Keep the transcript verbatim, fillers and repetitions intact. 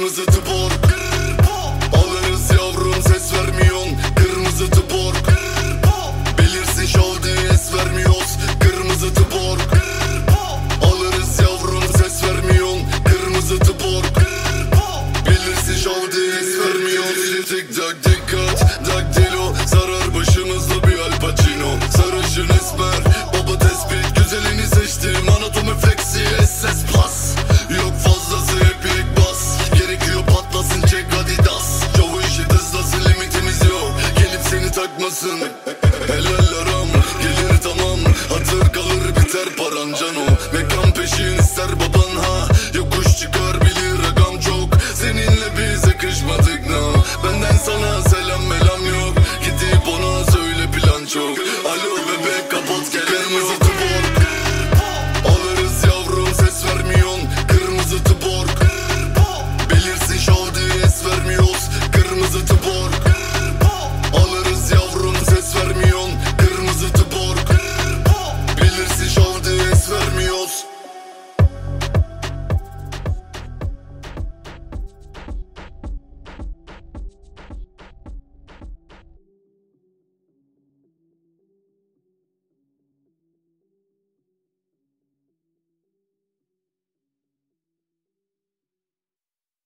kırmızı Tuborg. Alırız yavrum ses vermiyon, kırmızı Tuborg. Bilirsin şov diye es vermiyoruz, kırmızı Tuborg. Alırız yavrum ses vermiyon, kırmızı Tuborg. Bilirsin şov diye es vermiyoruz. Tik tak dikkat, daktilo sarar başımızda bir Al Pacino. Sarışın esmer, baba tespit, güzelini seçtim. Anatomi flexi, S S plus. Yok fazlası hep ilk bas. Gerekiyor patlasın çek Adidas. Çoğu işi hızlasın limitimiz yok. Gelip seni takmasın. Helal aram gelir tamam. Hatır kalır biter paran cano. Mekan peşin ister baban ha. Yokuş çıkar